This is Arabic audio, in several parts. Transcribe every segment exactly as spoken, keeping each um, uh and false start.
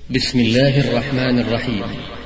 بسم الله الرحمن الرحيم.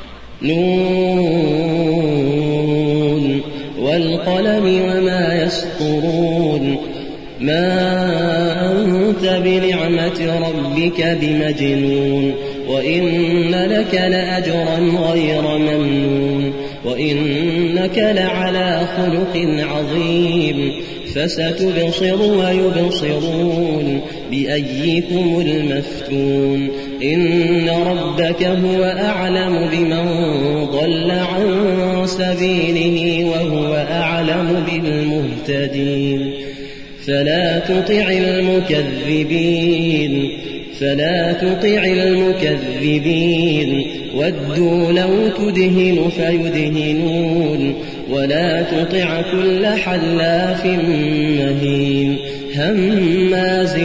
نون والقلم وما يسطرون. ما أنت بنعمة ربك بمجنون، وإن لك لأجرا غير ممنون، وإنك لعلى خلق عظيم. فستبصر ويبصرون بأيكم المفتون. إن ربك هو أعلم بمن ضل عن سبيله وهو أعلم بالمهتدين. فلا تطع المكذبين فلا تطع المكذبين ودوا لو تدهن فيدهنون. ولا تطع كل حلاف مهين هماز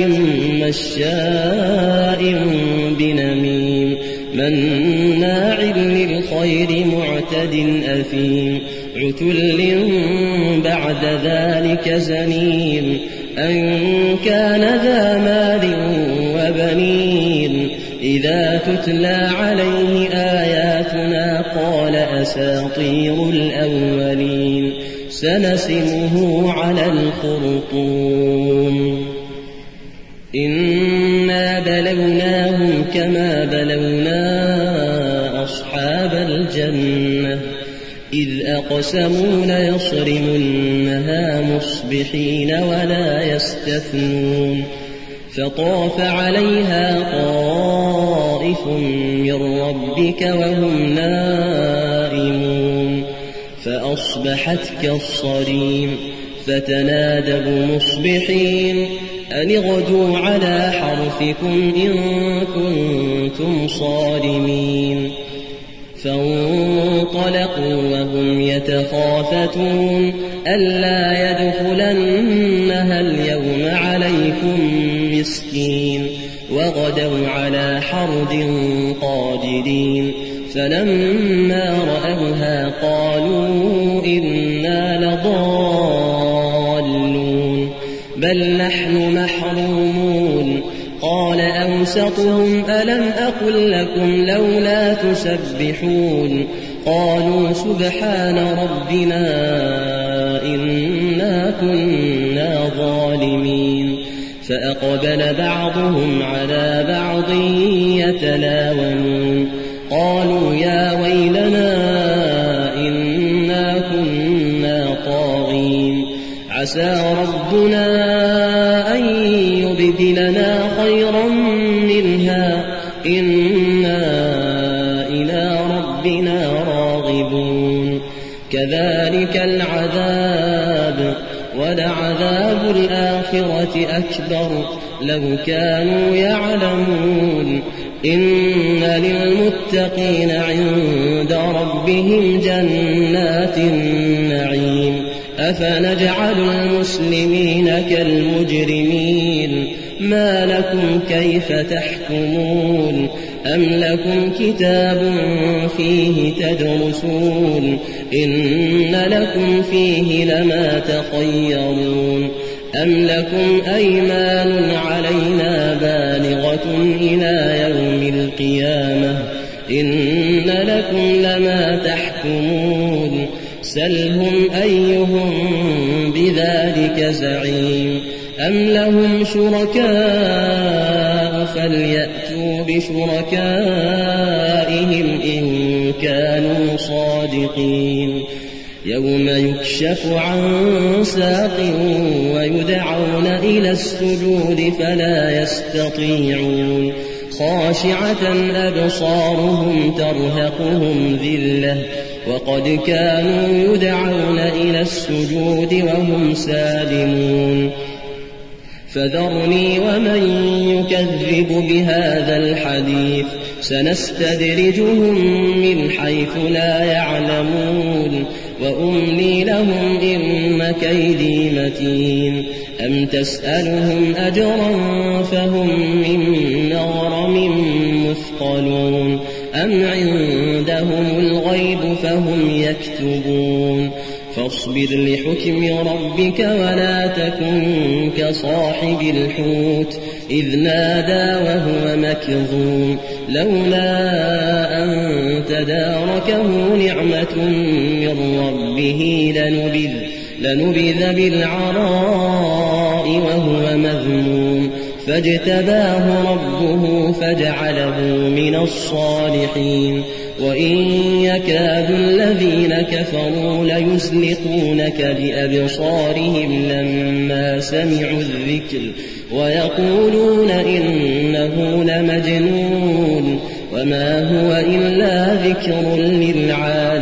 مشاء بنميم مناع للخير معتد أثيم عتل بعد ذلك زنيم أن كان ذا مال وبنين. إذا تتلى عليه آياتنا قال أساطير الأولين. سنسمه على الخرطوم. إنا بلوناهم كما بلونا أصحاب الجنة إذ أقسموا ليصرمنها مصبحين ولا يستثنون. فطاف عليها طائف من ربك وهم نائمون فأصبحت كالصريم. فتنادوا مصبحين أن اغدوا على حرثكم إن كنتم صارمين. فانطلقوا وهم يتخافتون ألا يدخلنها اليوم عليكم مسكين. وغدوا على حرد قادرين. فلما رأوها قالوا إنا لضالون بل نحن محرومون. قال أوسطهم ألم أقل لكم لولا تسبحون. قالوا سبحان ربنا إنا كنا ظالمين. فأقبل بعضهم على بعض يتلاومون. قالوا يا ويلنا إنا كنا طاغين. عسى ربنا أن يبدلنا خيرا منها إنا إلى ربنا راغبون. كذلك العذاب ولعذاب الآخرة أكبر لو كانوا يعلمون. إن للمتقين عند ربهم جنات النعيم. أفنجعل المسلمين كالمجرمين ما لكم كيف تحكمون. أم لكم كتاب فيه تدرسون إن لكم فيه لما تخيرون. أم لكم أيمان علينا بالغة إلى يوم القيامة إن لكم لما تحكمون. سلهم أيهم بذلك زعيم. أم لهم شركاء فليأتوا بشركائهم إن كانوا صادقين. يوم يكشف عن ساق ويدعون إلى السجود فلا يستطيعون. خاشعة أبصارهم ترهقهم ذلة وقد كانوا يدعون إلى السجود وهم سالمون. فذرني ومن يكذب بهذا الحديث سنستدرجهم من حيث لا يعلمون. وأملي لهم إن كيدي متين. أم تسألهم أجرا فهم من مغرم مثقلون. أم عندهم الغيب فهم يكتبون. فاصبر لحكم ربك ولا تكن كصاحب الحوت إذ نادى وهو مكظوم لولا أن تداركه نعمة من ربه لنبذ, لنبذ بالعراء وهو مذموم فاجتباه ربه فجعله من الصالحين وإن يكاد الذين كفروا ليزلقونك بأبصارهم لما سمعوا الذكر ويقولون إنه لمجنون وما هو إلا ذكر للعالمين.